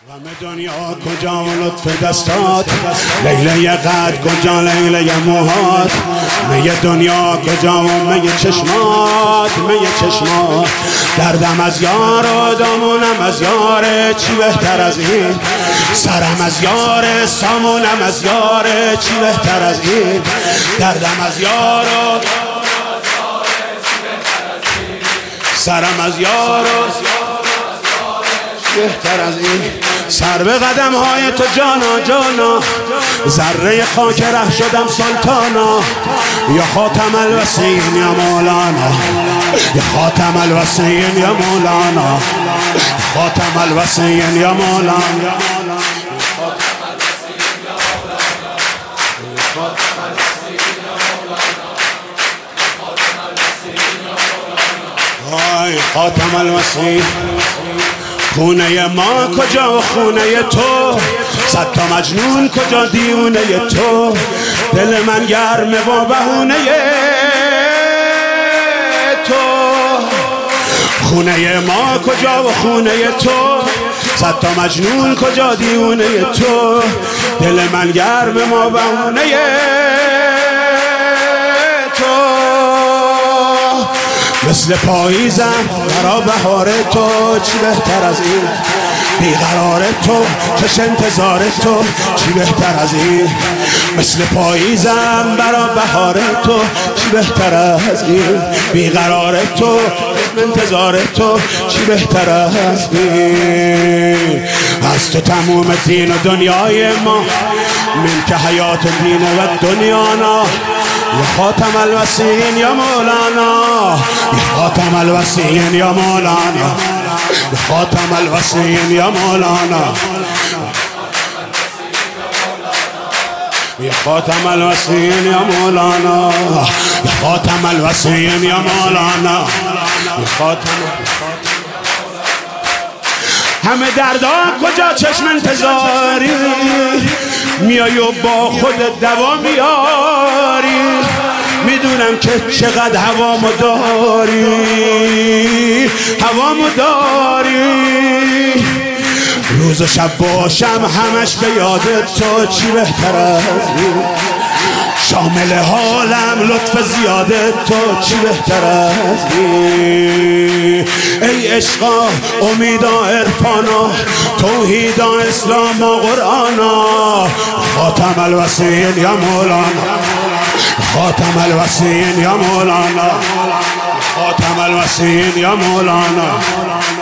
غم دنیا کجا و لطف دستات، لیله قد کجا لیله موهات، می دنیا کجا و می چشمات، می چشمات. دردم از یار و دامونم از یار، چی بهتر از این؟ سرم از یار، سامونم از یار، چی بهتر از این؟ دردم از یار و سرم از یار بهتر از این. سر به قدم های تو جانا جانا، ذره خاک ره شدم سلطانا. یا خاتم الوسین یا مولانا، یا خاتم الوسین یا مولانا، خاتم الوسین یا مولانا. خاتم الوسین. خونه ما کجا و خونه تو، صد تا مجنون کجا دیونه تو. دل من گرمه و بهونه تو. خونه ما کجا و خونه تو، صد تا مجنون کجا دیونه تو. دل من گرمه و بهونه تو. مثل پاییزم برا بهار تو، چی بهتر از این؟ بیقرار تو چش انتظار تو، چی بهتر از این؟ مثل پاییزم برا بهار تو، چی بهتر از این؟ بیقرار تو انتظار تو، چی بهتر از این؟ از تو تموم دین و دنیای ما، من که حیات دین و دنیانا. یا خاتم الوسین یا مولانا، یا خاتم الوسین یا مولانا، یا خاتم الوسین یا مولانا، یا خاتم الوسین یا مولانا، یا خاتم الوسین یا مولانا، یا خاتم. همه دردان کجا چشم انتظاری، میای و با خود دوا میاری. میدونم که چقدر هوامو داری، هوامو داری. روز و شب باشم همش به یاد تو، چی بهتر از این؟ شامل حالم لطف زیاده تو، چی بهتر از این؟ ای عشقا امیدا عرفانا، توحیدا اسلام و قرآنا. خاتم الوسین یا مولانا، خاتم الوسین یا مولانا، خاتم الوسین یا مولانا.